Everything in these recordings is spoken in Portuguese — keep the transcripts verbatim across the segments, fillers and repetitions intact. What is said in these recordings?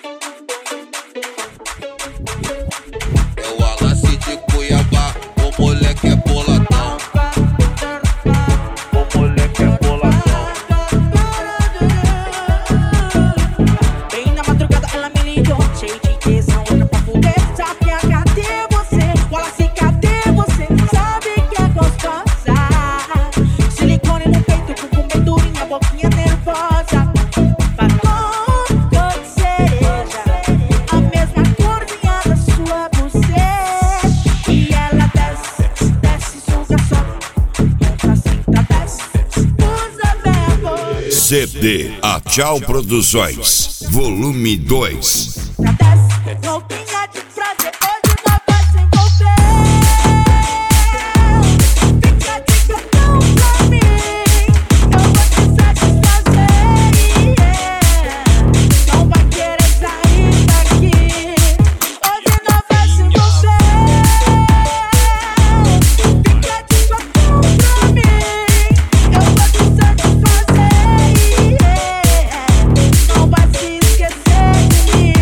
É o Wallace de Cuiabá, o moleque é boladão. O moleque é boladão. Bem na madrugada ela me ligou, cheio de tesão, louca pra fuder. Sabe cadê você? Wallace, cadê você? Sabe que é gostosa. Silicone no peito, com bem durinha, boquinha nervosa. Batom cor de cereja, a mesma corzinha da sua buceta. E ela desce, desce, suga, sobe, monta, senta, desce, usa bem a boca. C D A Tchau Produções, volume dois. Já desce, louquinha de prazer, hoje nós vai se envolver. Fica de cartão pra mim, eu vou te satisfazer, yeah. Não vai querer sair daqui, hoje nós vai se envolver. Fica de cartão pra mim, eu vou te satisfazer, yeah. Não vai se esquecer de mim.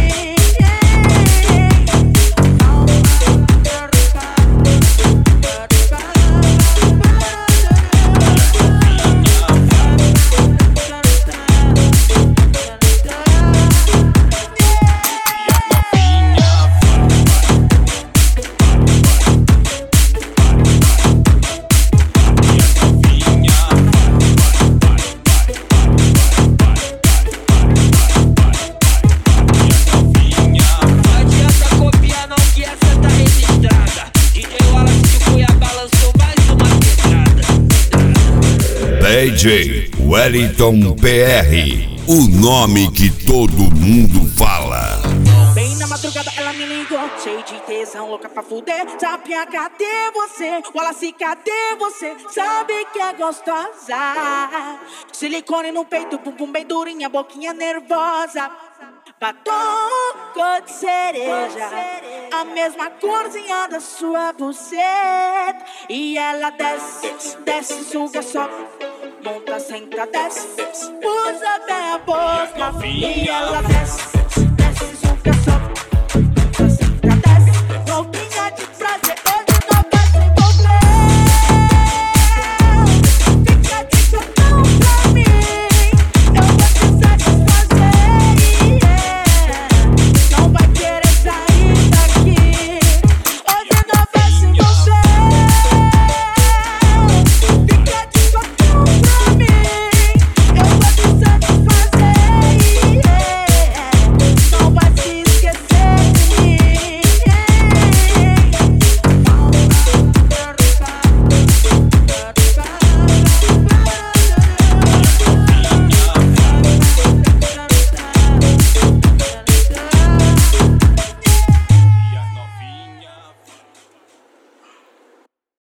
Não adianta copiar não que essa tá registrada. D J Wallace de Cuiabá lançou mais uma pedrada. D J Wellington P R, o nome que todo mundo fala. Bem na madrugada ela me ligou, cheio de tesão, louca pra fuder. Sapinha, cadê você? Wallace, cadê você? Sabe que é gostosa. Silicone no peito, bumbum bem durinha, boquinha nervosa. Batom cor de cereja, a mesma corzinha da sua buceta. E ela desce, desce, suga, sobe, monta, senta, desce, usa bem a boca. E ela desce,